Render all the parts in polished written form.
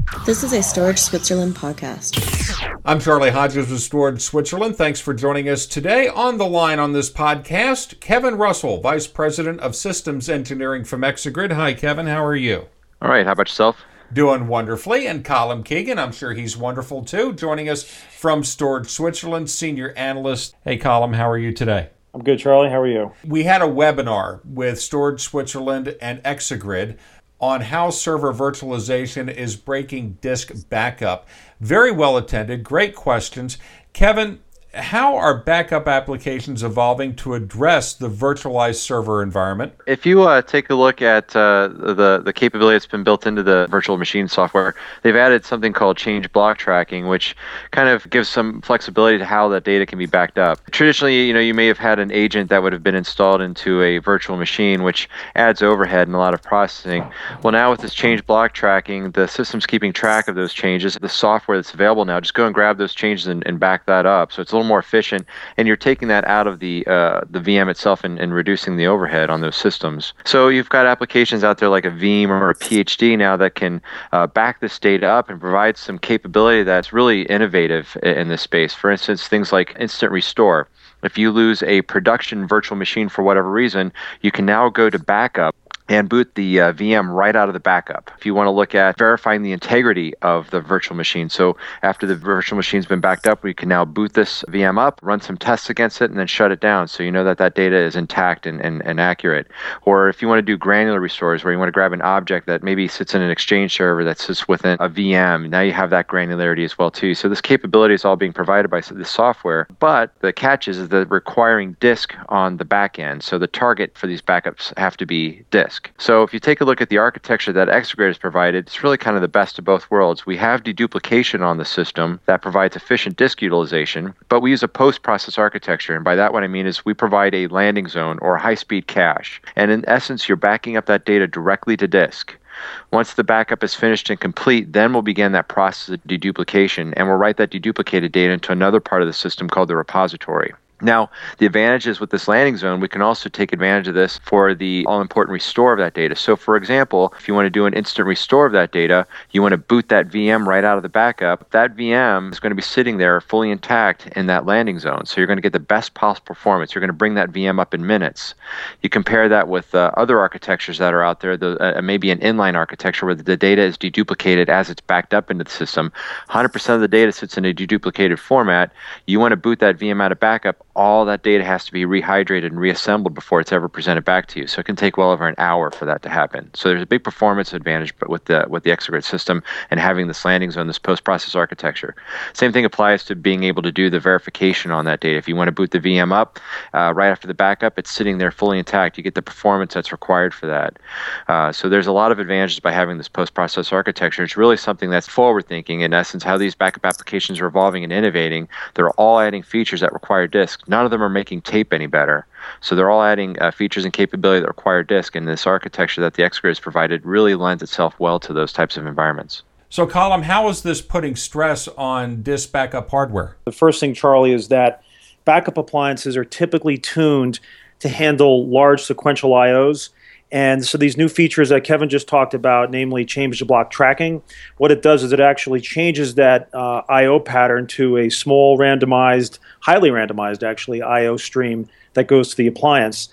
This is a Storage Switzerland podcast. I'm Charlie Hodges with Storage Switzerland. Thanks for joining us today. On the line on this podcast, Kevin Russell, Vice President of Systems Engineering from Exagrid. Hi, Kevin. How are you? All right. How about yourself? Doing wonderfully. And Colin Keegan, I'm sure he's wonderful too, joining us from Storage Switzerland, Senior Analyst. Hey, Colin, how are you today? I'm good, Charlie. How are you? We had a webinar with Storage Switzerland and Exagrid on how server virtualization is breaking disk backup. Very well attended, great questions. Kevin, how are backup applications evolving to address the virtualized server environment? If you take a look at the capability that's been built into the virtual machine software, they've added something called change block tracking, which kind of gives some flexibility to how that data can be backed up. Traditionally, you may have had an agent that would have been installed into a virtual machine, which adds overhead and a lot of processing. Well, now with this change block tracking, the system's keeping track of those changes. The software that's available now, just go and grab those changes and back that up. So it's a little more efficient, and you're taking that out of the VM itself and reducing the overhead on those systems. So you've got applications out there like a Veeam or a PhD now that can back this data up and provide some capability that's really innovative in this space. For instance, things like instant restore. If you lose a production virtual machine for whatever reason, you can now go to backup and boot the VM right out of the backup. If you want to look at verifying the integrity of the virtual machine, so after the virtual machine's been backed up, we can now boot this VM up, run some tests against it, and then shut it down so you know that that data is intact and accurate. Or if you want to do granular restores, where you want to grab an object that maybe sits in an Exchange server that sits within a VM, now you have that granularity as well too. So this capability is all being provided by the software, but the catch is that requiring disk on the back end. So the target for these backups have to be disk. So if you take a look at the architecture that Exagrid has provided, it's really kind of the best of both worlds. We have deduplication on the system that provides efficient disk utilization, but we use a post-process architecture. And by that, what I mean is we provide a landing zone or a high-speed cache. And in essence, you're backing up that data directly to disk. Once the backup is finished and complete, then we'll begin that process of deduplication, and we'll write that deduplicated data into another part of the system called the repository. Now, the advantage is with this landing zone, we can also take advantage of this for the all-important restore of that data. So, for example, if you want to do an instant restore of that data, you want to boot that VM right out of the backup, that VM is going to be sitting there fully intact in that landing zone. So you're going to get the best possible performance. You're going to bring that VM up in minutes. You compare that with other architectures that are out there, maybe an inline architecture where the data is deduplicated as it's backed up into the system. 100% of the data sits in a deduplicated format. You want to boot that VM out of backup, all that data has to be rehydrated and reassembled before it's ever presented back to you. So it can take well over an hour for that to happen. So there's a big performance advantage but with the Exagrid system and having this landing zone, this post-process architecture. Same thing applies to being able to do the verification on that data. If you want to boot the VM up right after the backup, it's sitting there fully intact. You get the performance that's required for that. So there's a lot of advantages by having this post-process architecture. It's really something that's forward-thinking. In essence, how these backup applications are evolving and innovating, they're all adding features that require disk. None of them are making tape any better. So they're all adding features and capability that require disk, and this architecture that the Exagrid has provided really lends itself well to those types of environments. So, Colin, how is this putting stress on disk backup hardware? The first thing, Charlie, is that backup appliances are typically tuned to handle large sequential IOs. And so these new features that Kevin just talked about, namely change block tracking, what it does is it actually changes that I/O pattern to a small randomized, highly randomized actually, I/O stream that goes to the appliance.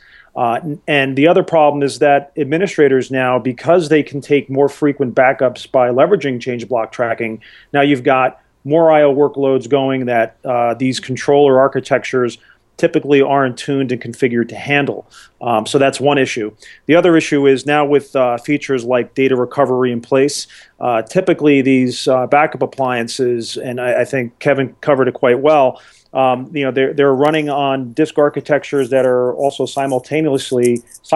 And the other problem is that administrators now, because they can take more frequent backups by leveraging change block tracking, now you've got more I/O workloads going that these controller architectures typically aren't tuned and configured to handle. So that's one issue. The other issue is now with features like data recovery in place, typically these backup appliances, and I think Kevin covered it quite well, they're running on disk architectures that are also simultaneously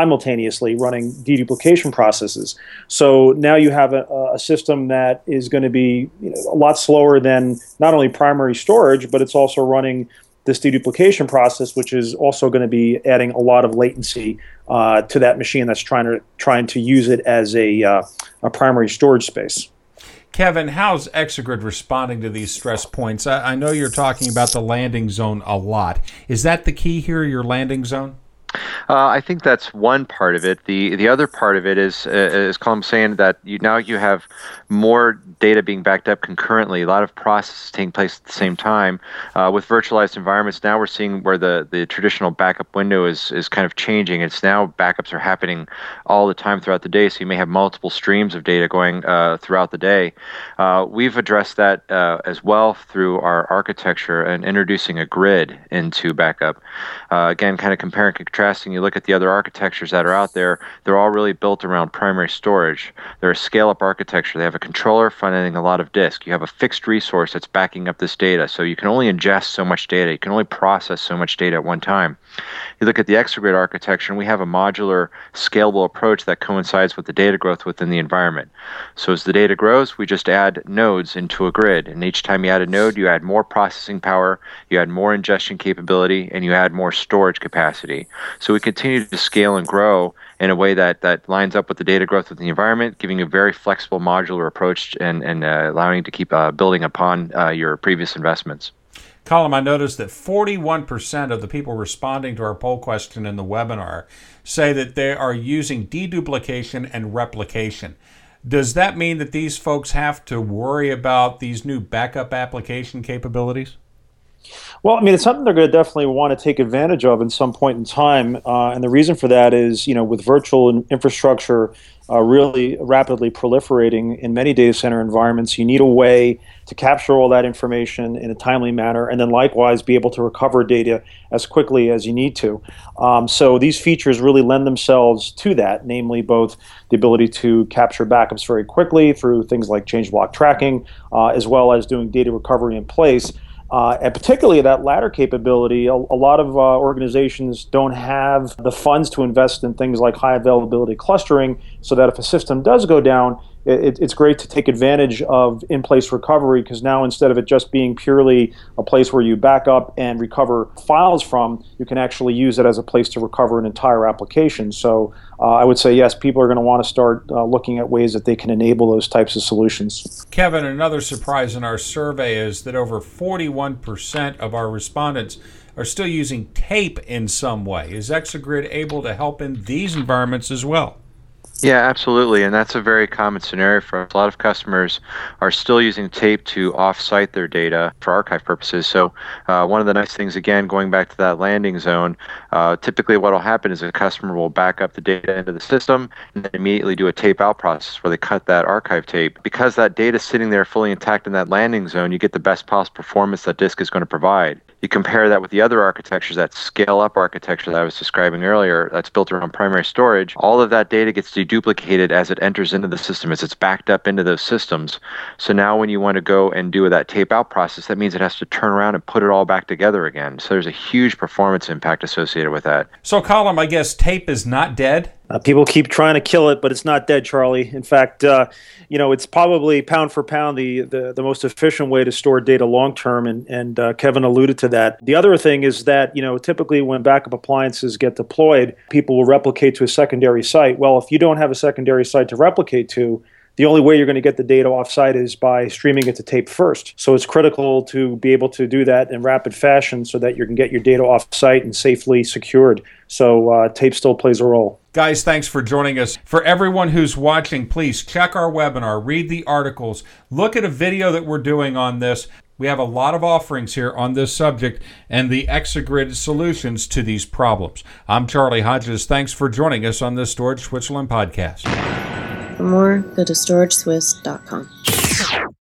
running deduplication processes. So now you have a system that is going to be a lot slower than not only primary storage, but it's also running this deduplication process, which is also going to be adding a lot of latency to that machine that's trying to use it as a primary storage space. Kevin, how's Exagrid responding to these stress points? I know you're talking about the landing zone a lot. Is that the key here, your landing zone? I think that's one part of it. The other part of it is Colm saying that now you have more data being backed up concurrently. A lot of processes taking place at the same time. With virtualized environments, now we're seeing where the traditional backup window is kind of changing. It's now backups are happening all the time throughout the day, so you may have multiple streams of data going throughout the day. We've addressed that as well through our architecture and introducing a grid into backup. Again, kind of comparing and contrasting, you look at the other architectures that are out there, they're all really built around primary storage. They're a scale-up architecture. They have a controller front-ending a lot of disk. You have a fixed resource that's backing up this data, so you can only ingest so much data. You can only process so much data at one time. You look at the Exagrid architecture, and we have a modular, scalable approach that coincides with the data growth within the environment. So as the data grows, we just add nodes into a grid, and each time you add a node, you add more processing power, you add more ingestion capability, and you add more storage capacity. So we continue to scale and grow in a way that lines up with the data growth within the environment, giving you a very flexible modular approach and allowing you to keep building upon your previous investments. Colm, I noticed that 41% of the people responding to our poll question in the webinar say that they are using deduplication and replication. Does that mean that these folks have to worry about these new backup application capabilities? Well, I mean, it's something they're going to definitely want to take advantage of at some point in time. And the reason for that is, with virtual infrastructure really rapidly proliferating in many data center environments, you need a way to capture all that information in a timely manner and then likewise be able to recover data as quickly as you need to. So these features really lend themselves to that, namely both the ability to capture backups very quickly through things like change block tracking, as well as doing data recovery in place. And particularly that latter capability, a lot of organizations don't have the funds to invest in things like high availability clustering, so that if a system does go down, it's great to take advantage of in-place recovery, because now instead of it just being purely a place where you back up and recover files from, you can actually use it as a place to recover an entire application. So I would say, yes, people are going to want to start looking at ways that they can enable those types of solutions. Kevin, another surprise in our survey is that over 41% of our respondents are still using tape in some way. Is Exagrid able to help in these environments as well? Yeah, absolutely, and that's a very common scenario for us. A lot of customers are still using tape to off-site their data for archive purposes. So one of the nice things, again, going back to that landing zone, typically what will happen is a customer will back up the data into the system and then immediately do a tape out process where they cut that archive tape. Because that data is sitting there fully intact in that landing zone, you get the best possible performance that disk is going to provide. You compare that with the other architectures, that scale-up architecture that I was describing earlier, that's built around primary storage. All of that data gets deduplicated as it enters into the system, as it's backed up into those systems. So now when you want to go and do that tape-out process, that means it has to turn around and put it all back together again. So there's a huge performance impact associated with that. So, Colm, I guess tape is not dead? People keep trying to kill it, but it's not dead, Charlie. In fact, it's probably pound for pound the most efficient way to store data long term, and Kevin alluded to that. The other thing is that typically when backup appliances get deployed, people will replicate to a secondary site. Well, if you don't have a secondary site to replicate to, the only way you're going to get the data offsite is by streaming it to tape first. So it's critical to be able to do that in rapid fashion so that you can get your data offsite and safely secured. So tape still plays a role. Guys, thanks for joining us. For everyone who's watching, please check our webinar, read the articles, look at a video that we're doing on this. We have a lot of offerings here on this subject and the Exagrid solutions to these problems. I'm Charlie Hodges. Thanks for joining us on this Storage Switzerland podcast. For more, go to storageswiss.com.